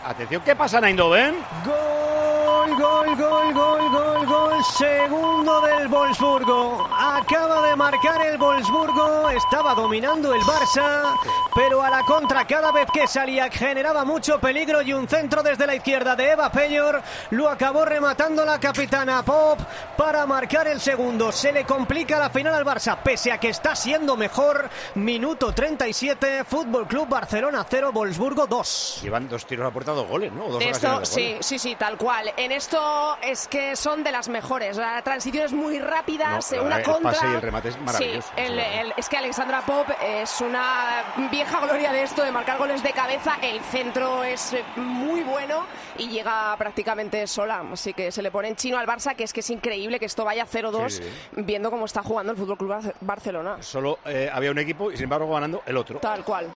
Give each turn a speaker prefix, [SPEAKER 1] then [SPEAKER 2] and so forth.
[SPEAKER 1] Atención, ¿qué pasa en Eindhoven?
[SPEAKER 2] Gol, gol, gol, gol, gol, gol, segundo del Wolfsburgo. Acaba de marcar el Wolfsburgo, estaba dominando el Barça, pero a la contra cada vez que salía generaba mucho peligro y un centro desde la izquierda de Eva Peyor lo acabó rematando la capitana Pop para marcar el segundo. Se le complica la final al Barça, pese a que está siendo mejor. Minuto 37, Fútbol Club Barcelona 0, Wolfsburgo 2.
[SPEAKER 1] Llevan 2 tiros a puerta, 2 goles, ¿no? Dos
[SPEAKER 3] esto,
[SPEAKER 1] ocasiones de
[SPEAKER 3] sí, tal cual. En esto es que son de las mejores. La transición es muy rápida, una contra.
[SPEAKER 1] El pase y el remate es maravilloso.
[SPEAKER 3] Sí, es que Alexandra Pop es una vieja gloria de esto, de marcar goles de cabeza. El centro es muy bueno y llega prácticamente sola. Así que se le pone en chino al Barça, que es increíble que esto vaya 0-2, viendo cómo está jugando el Fútbol Club Barcelona.
[SPEAKER 1] Solo había un equipo y sin embargo ganando el otro.
[SPEAKER 3] Tal cual.